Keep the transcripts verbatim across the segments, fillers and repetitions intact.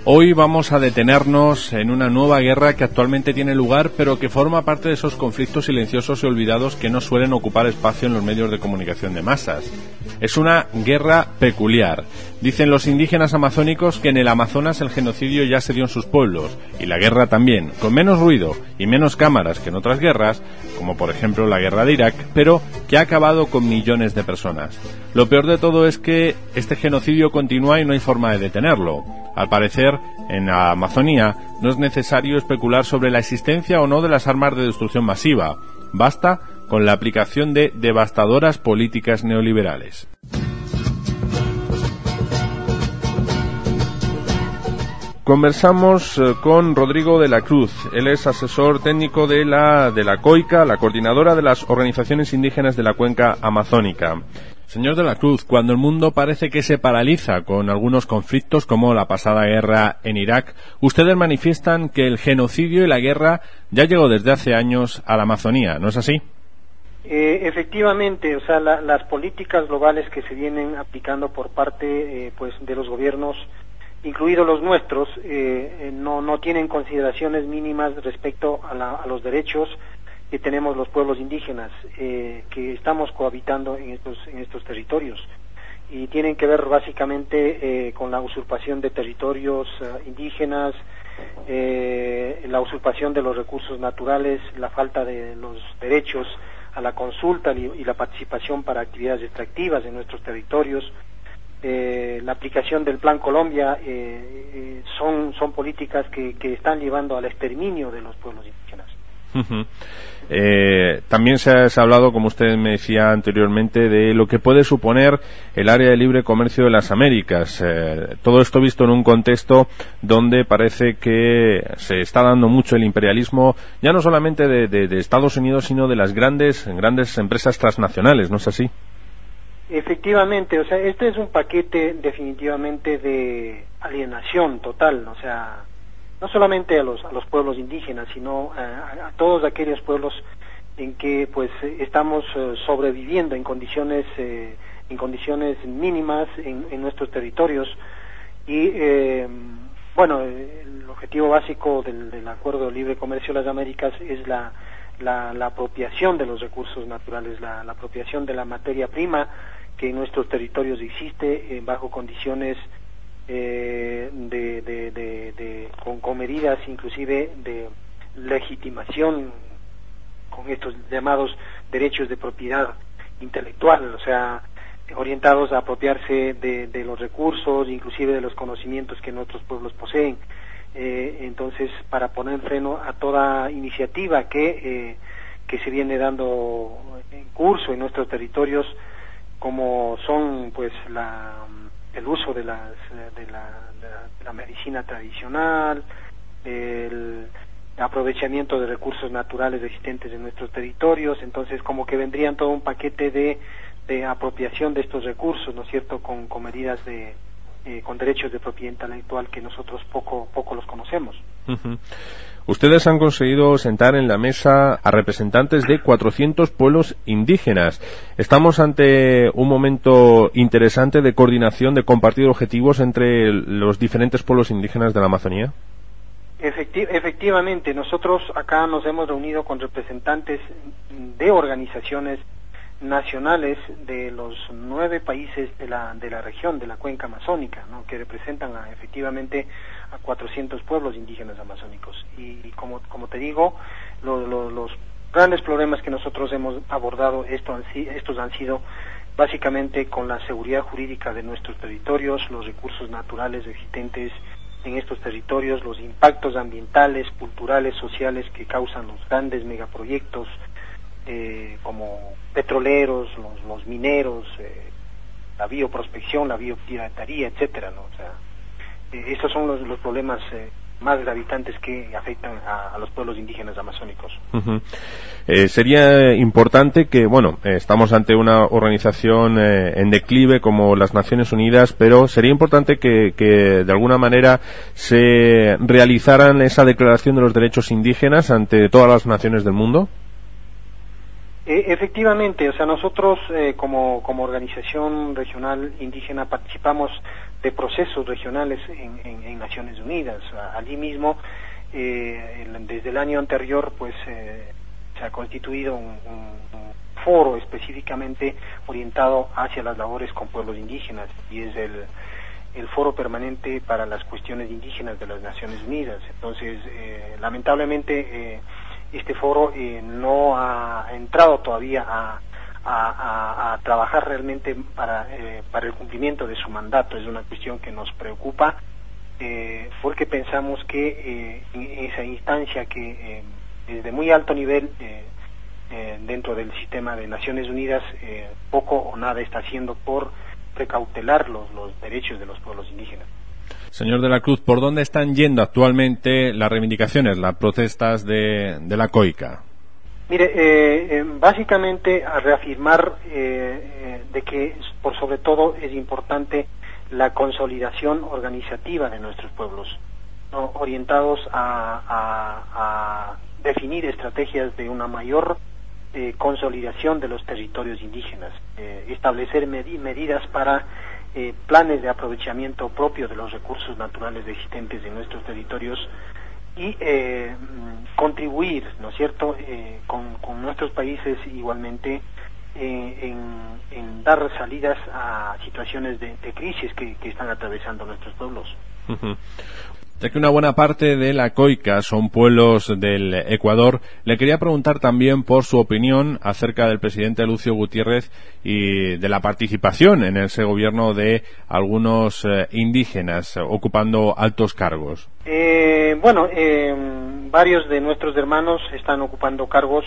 Hoy vamos a detenernos en una nueva guerra que actualmente tiene lugar, pero que forma parte de esos conflictos silenciosos y olvidados que no suelen ocupar espacio en los medios de comunicación de masas. Es una guerra peculiar. Dicen los indígenas amazónicos que en el Amazonas el genocidio ya se dio en sus pueblos, y la guerra también, con menos ruido y menos cámaras que en otras guerras, como por ejemplo la guerra de Irak, pero que ha acabado con millones de personas. Lo peor de todo es que este genocidio continúa y no hay forma de detenerlo. Al parecer, en la Amazonía no es necesario especular sobre la existencia o no de las armas de destrucción masiva. Basta con la aplicación de devastadoras políticas neoliberales. Conversamos con Rodrigo de la Cruz. Él es asesor técnico de la, de la COICA, la coordinadora de las organizaciones indígenas de la cuenca amazónica. Señor de la Cruz, cuando el mundo parece que se paraliza con algunos conflictos como la pasada guerra en Irak, ustedes manifiestan que el genocidio y la guerra ya llegó desde hace años a la Amazonía, ¿no es así? Eh, efectivamente, o sea, la, las políticas globales que se vienen aplicando por parte eh, pues de los gobiernos, incluidos los nuestros, eh, no, no tienen consideraciones mínimas respecto a, la, a los derechos que tenemos los pueblos indígenas, eh, que estamos cohabitando en estos, en estos territorios, y tienen que ver básicamente eh, con la usurpación de territorios uh, indígenas, eh, la usurpación de los recursos naturales, la falta de los derechos a la consulta y la participación para actividades extractivas en nuestros territorios. Eh, la aplicación del Plan Colombia eh, eh, son, son políticas que, que están llevando al exterminio de los pueblos indígenas. Uh-huh. Eh, también se ha, se ha hablado, como usted me decía anteriormente, de lo que puede suponer el área de libre comercio de las Américas. Eh, todo esto visto en un contexto donde parece que se está dando mucho el imperialismo, ya no solamente de, de, de Estados Unidos, sino de las grandes, grandes empresas transnacionales, ¿no es así? Efectivamente, o sea, este es un paquete definitivamente de alienación total, o sea, no solamente a los a los pueblos indígenas, sino a, a todos aquellos pueblos en que pues estamos uh, sobreviviendo en condiciones eh, en condiciones mínimas en, en nuestros territorios. Y eh, bueno, el objetivo básico del, del Acuerdo de Libre Comercio de las Américas es la la, la apropiación de los recursos naturales, la, la apropiación de la materia prima que en nuestros territorios existe eh, bajo condiciones Eh, de, de, de, de con, con medidas inclusive de legitimación, con estos llamados derechos de propiedad intelectual, o sea, orientados a apropiarse de, de los recursos, inclusive de los conocimientos que nuestros pueblos poseen. Eh, entonces, para poner freno a toda iniciativa que eh, que se viene dando en curso en nuestros territorios, como son pues la el uso de, las, de, la, de, la, de la medicina tradicional, el aprovechamiento de recursos naturales existentes en nuestros territorios. Entonces como que vendrían todo un paquete de, de apropiación de estos recursos, ¿no es cierto?, con, con medidas de, eh, con derechos de propiedad intelectual que nosotros poco, poco los conocemos. Uh-huh. Ustedes han conseguido sentar en la mesa a representantes de cuatrocientos pueblos indígenas. ¿Estamos ante un momento interesante de coordinación, de compartir objetivos entre los diferentes pueblos indígenas de la Amazonía? Efecti- efectivamente, nosotros acá nos hemos reunido con representantes de organizaciones nacionales de los nueve países de la de la región de la cuenca amazónica, ¿no?, que representan a, efectivamente a cuatrocientos pueblos indígenas amazónicos. Y, y como como te digo, lo, lo, los grandes problemas que nosotros hemos abordado esto han, estos han sido básicamente con la seguridad jurídica de nuestros territorios, los recursos naturales existentes en estos territorios, los impactos ambientales, culturales, sociales que causan los grandes megaproyectos Eh, como petroleros, los, los mineros, eh, la bioprospección, la biopiratería, etcétera, ¿no? O sea, eh, estos son los, los problemas eh, más gravitantes que afectan a, a los pueblos indígenas amazónicos. Uh-huh. Eh, sería importante que, bueno, eh, estamos ante una organización eh, en declive como las Naciones Unidas, pero sería importante que, que de alguna manera se realizaran esa declaración de los derechos indígenas ante todas las naciones del mundo. Eh, efectivamente, o sea, nosotros eh, como, como organización regional indígena participamos de procesos regionales en, en, en Naciones Unidas. Allí mismo, eh, desde el año anterior, pues eh, se ha constituido un, un, un foro específicamente orientado hacia las labores con pueblos indígenas, y es el, el foro permanente para las cuestiones indígenas de las Naciones Unidas. Entonces, eh, lamentablemente, eh, este foro eh, no ha entrado todavía a, a, a, a trabajar realmente para, eh, para el cumplimiento de su mandato. Es una cuestión que nos preocupa, eh, porque pensamos que eh, en esa instancia que eh, desde muy alto nivel eh, eh, dentro del sistema de Naciones Unidas eh, poco o nada está haciendo por precautelar los, los derechos de los pueblos indígenas. Señor de la Cruz, ¿por dónde están yendo actualmente las reivindicaciones, las protestas de, de la COICA? Mire, eh, eh, básicamente a reafirmar eh, eh, de que por sobre todo es importante la consolidación organizativa de nuestros pueblos, ¿no? Orientados a, a, a definir estrategias de una mayor eh, consolidación de los territorios indígenas, eh, establecer med- medidas para Eh, planes de aprovechamiento propio de los recursos naturales existentes en nuestros territorios y eh, contribuir, ¿no es cierto?, eh, con, con nuestros países igualmente eh, en, en dar salidas a situaciones de, de crisis que, que están atravesando nuestros pueblos. Uh-huh. Ya que una buena parte de la COICA son pueblos del Ecuador, le quería preguntar también por su opinión acerca del presidente Lucio Gutiérrez y de la participación en ese gobierno de algunos eh, indígenas ocupando altos cargos. Eh, bueno, eh, varios de nuestros hermanos están ocupando cargos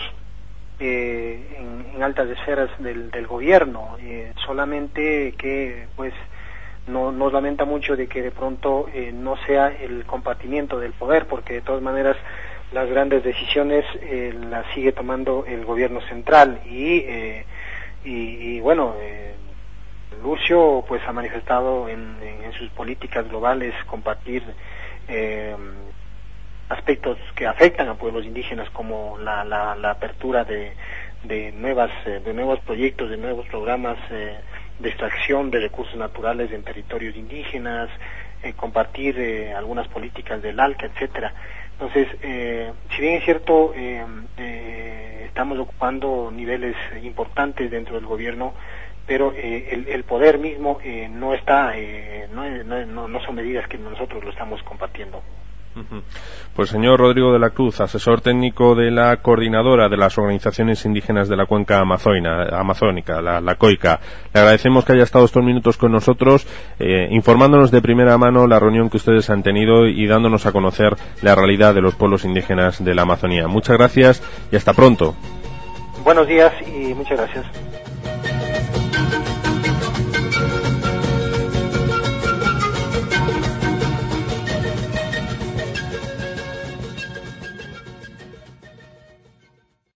eh, en, en altas esferas del, del gobierno, eh, solamente que pues No, nos lamenta mucho de que de pronto eh, no sea el compartimiento del poder, porque de todas maneras las grandes decisiones eh, las sigue tomando el gobierno central y eh, y, y bueno, eh, Lucio pues ha manifestado en, en, en sus políticas globales compartir eh, aspectos que afectan a pueblos indígenas, como la, la, la apertura de, de nuevas eh, de nuevos proyectos, de nuevos programas eh, de extracción de recursos naturales en territorios indígenas, eh, compartir eh, algunas políticas del ALCA, etcétera. Entonces, eh, si bien es cierto, eh, eh, estamos ocupando niveles importantes dentro del gobierno, pero eh, el, el poder mismo eh, no está, eh, no, no, no son medidas que nosotros lo estamos compartiendo. Pues señor Rodrigo de la Cruz, asesor técnico de la coordinadora de las organizaciones indígenas de la cuenca amazónica, amazónica la, la COICA, le agradecemos que haya estado estos minutos con nosotros, eh, informándonos de primera mano la reunión que ustedes han tenido y dándonos a conocer la realidad de los pueblos indígenas de la Amazonía. Muchas gracias y hasta pronto. Buenos días y muchas gracias.